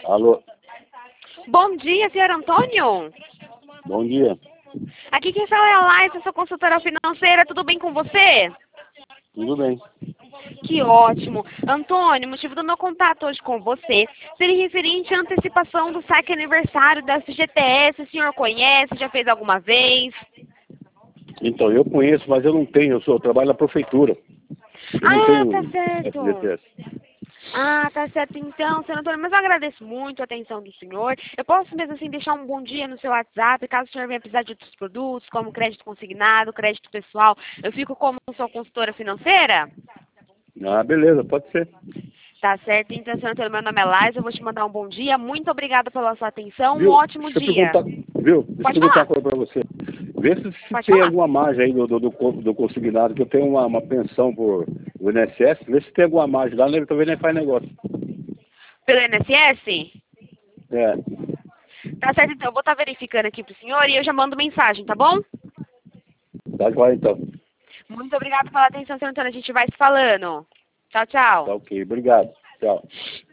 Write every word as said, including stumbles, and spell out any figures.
Alô, Bom dia, senhor Antônio. bom dia. Aqui quem fala é a Laís, eu sou consultora financeira. Tudo bem com você? Tudo bem. Que ótimo. Antônio, o motivo do meu contato hoje com você seria referente à antecipação do saque aniversário da F G T S. O senhor conhece? Já fez alguma vez? Então, eu conheço, mas eu não tenho, eu, sou, eu trabalho na prefeitura. Eu não Ah, tenho tá certo. F G T S. Ah, tá certo então, senhor Antônio, mas eu agradeço muito a atenção do senhor. Eu posso mesmo assim deixar um bom dia no seu WhatsApp, caso o senhor venha precisar de outros produtos, como crédito consignado, crédito pessoal. Eu fico como sua consultora financeira? Ah, beleza, pode ser. Tá certo, então, senhor Antônio, meu nome é Laís, eu vou te mandar um bom dia. Muito obrigada pela sua atenção, um Viu? ótimo Deixa eu dia. perguntar, viu? Deixa eu Pode perguntar uma falar, coisa pra você. Vê se, se pode tem falar. alguma margem aí do, do, do, co- do consignado, que eu tenho uma, uma pensão por o I N S S, vê se tem alguma margem lá, né? Talvez nem faz negócio. Pelo I N S S? É, Tá certo, então, eu vou estar verificando aqui pro senhor e eu já mando mensagem, tá bom? tá joia então. Muito obrigada pela atenção, senhor Antônio, a gente vai se falando. Tchau, tchau. Tá ok, obrigado. Tchau.